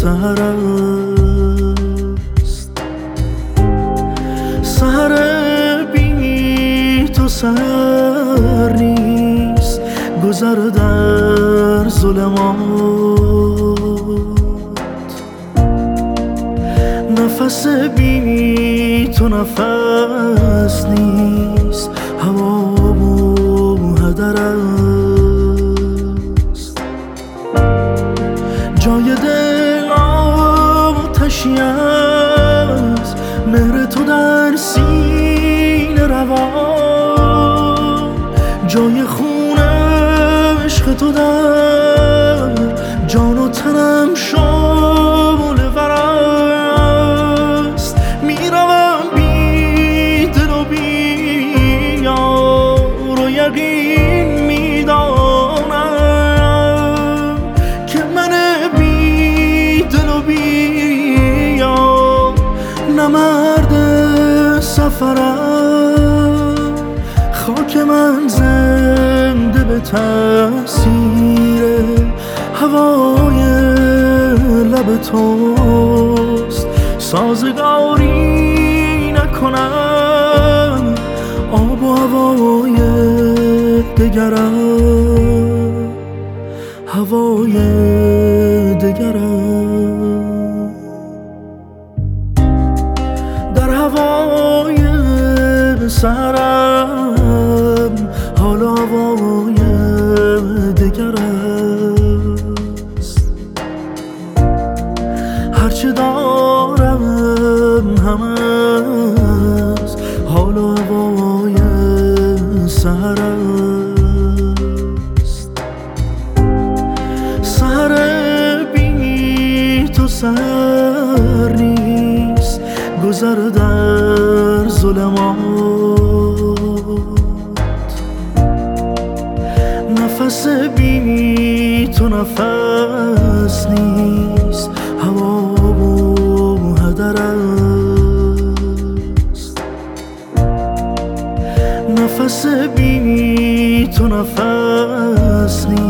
سحر است. سحر بی تو سحر نیست، گذر در ظلمات. نفس بی تو نفس نیست، هوا و هدر است. جای دل آتشی است، مهر تو در سینه روان. جای خون عشق تو در جان و تنم شعله ور است. میروم بی دل و بی یار و یقین میدانم که من بی دل و بی یار نه مرد سفرم. خاک من زنده به تأثیر هوای لب توست. سازگاری نکنم آب و هوای دگرم، هوای دگرم. در هوای سحرم حال و هوای دگر است. هرچه دارم هم از حال و هوای سحر است. سحر بی تو سحر نیست، گذر در ظلمات. نفس بی تو نفس نیست، هوا و هدر است. نفس بی تو نفس نیست،